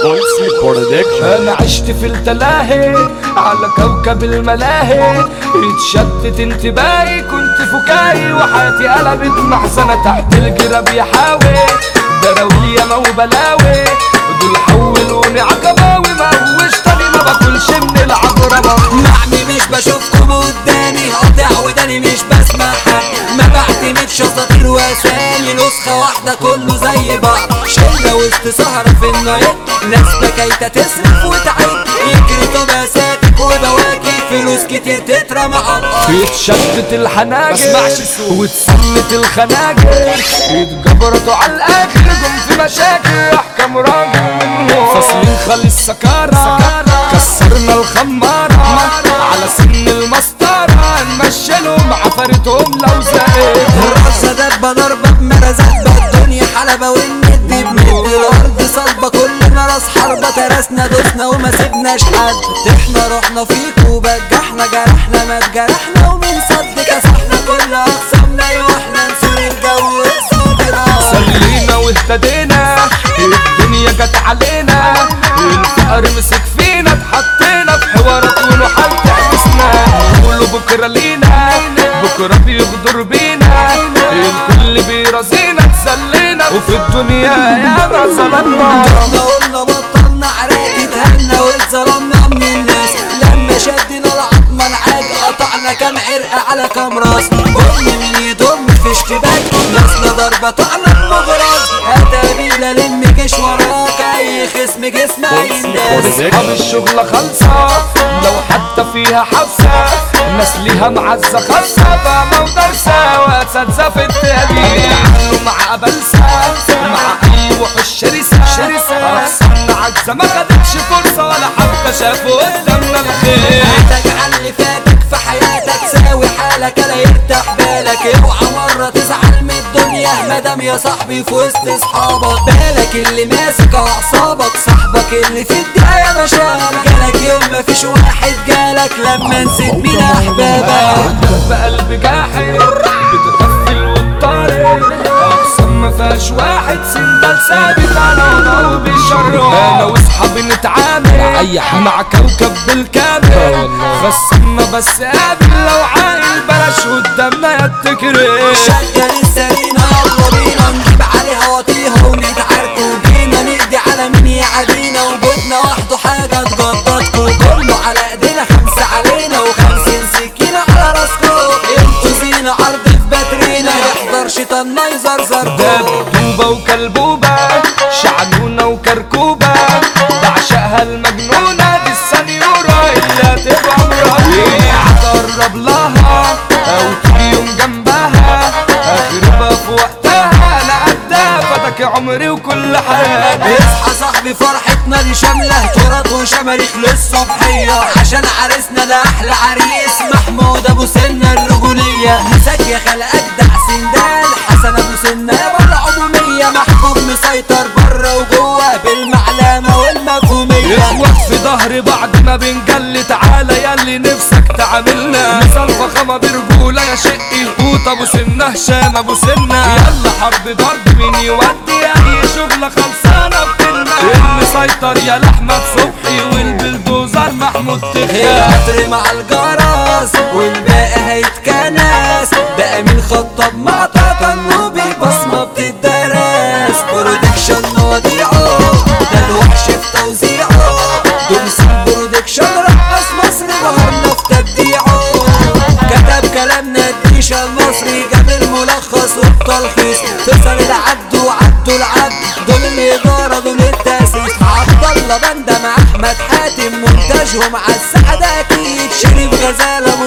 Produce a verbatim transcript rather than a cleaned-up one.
بولسي برودكشن. انا عشت في التلاهي على كوكب الملاهي، اتشتت انتباهي كنت فكاهي، وحياتي قلبت محزنة تحت الجراب يحاوي، دراوية وبلاوي دول حولوني عقباوي، ما هوش تاني ما باكلش من العقربة. معمي مش بشوفكم قدامي، قاطع وداني مش بسمع حد، ما بعتمدش اساطير واسامي، نسخة واحدة كله زي بعض، شلة وسط سهرة في النايت، ناس بكايتة تصرف وتعيد، يجري طباساتك وبواكي، فلوس كتير تترمى على الارض، اتشدت الحناجر واتسلت الخناجر، اتجبرتوا على الاخر جم في مشاكل، احكام راجل منهم فاصلين خالص سكارة، كسرنا الخمارة على سن المسطرة، نمشلهم عفرتهم لو زقت الرقصة دبة ضربة بمرزات، الدنيا حلبة والند بند، الارض صلبة كلنا راس حربة، ترسنا دوسنا وما سيبناش حد، احنا رحنا فيك وبجحنا، جرحنا ما تجرحنا ومن صد كسحنا كل اقسامنا، واحنا نسور الجو صادرة، صلينا واهتدينا الدنيا جت علينا، الفقر مسك فينا اتحطينا في حوارات ونحال تحبسنا، نقولوا بكرة لينا بكرة بيغدر بينا، الكل بيرازينا اتسلينا، وفي الدنيا ياما ظلمنا، احنا قلنا بطلنا عراك، اتهنا واتظلمنا من الناس، لما شدنا العظمة العاج قطعنا كام عرق على كام راس، كل مين يضم في اشتباك، ناسنا ضربة طعنا بمغراض، هتابيلا لم جيش وراك، اي خصم جسم اي الناس، اصحاب الشغلة خالصة لو حتى فيها حبسة، ناس ليها معزة خاصة فاهمة ودرسة، واساتذة في التهديد يتعاملوا مع أبلسة، مع أي وحوش شرسة، أقسامنا عجزة ما خدتش فرصة، ولا حتى شافوا قدامنا الخير، هتجعل اللي فاتك في حياتك ساوي حالك، لا يرتاح بالك، اوعى مرة تزعل من الدنيا، مادام يا صاحبي في وسط اصحابك، بالك اللي ماسك اعصابك، صاحبك اللي في الدقاية مشالك، جالك يوم مفيش واحد جالك، لما نسيت مين احبابك، بقلب جاحد بتغفل وتطارد، أقسام مفيهاش واحد سندال ثابت على وضعه بيشرب، أنا وأصحابي نتعامل مع كوكب بالكامل، خصمنا بس قابل لو عايل بلاش قدامنا يتكرر، شغل السرينة يلا بينا نجيب عليها وطيها ونتعارك، وجينا نقضي على مين يعادينا، وجودنا وحده حاجة تجددكوا، كله على ايدينا خمسة علينا، وخمسين سكينة على راسكوا، انتوا زينة عرض في باترينا، يحضر شيطاننا يزرزركوا، دبدوبة وكلبوبة شعنونة وكركوبة، بعشقها المجنونة دي السنيورة اللي هتبقى مراتي، هتقرب لها أو تيجي يوم جنبها، أخربها في وقتها أنا قدها، فداك عمري وكل حياتي، اصحى صاحبي فرحتنا دي شاملة تراب وشماريخ للصبحية، عشان عريسنا ده أحلى عريس، محمود أبو سنة الرجولية، مساك يا خلق أجدع سندال، حسن أبو سنة يابا العمومية، محبوب مسيطر بره وجوه بالمعلمة والمفهومية، اخوات في ظهر بعض ما بنجل، تعالى ياللي نفسك تعاملنا، مثال فخامة برجولة يا شقي القوط أبو سنة هشام أبو سنة، يلا حرب ضرب مين يودي أي شغلة خلصانة بكلمة، المسيطر يا لأحمد صبحي والبلدوزر محمود تخيا، القطر مع الجرس والباقي هيتكنس، ده أمين خطاب مع طاقة النوبي بصمة بتدرس، برودكشن مواضيعه ده الوحش في توزيعه، دول برودكشن رقص مصر ظهرنا في تبديعه، كتب كلامنا الديشة المصري جاب الملخص والتلخيص، فصل العبد وعبده العبد، دول الإدارة دول التأسيس، عبد الله بندة مع أحمد حاتم، منتجهم على السعادة أكيد، شريف غزالة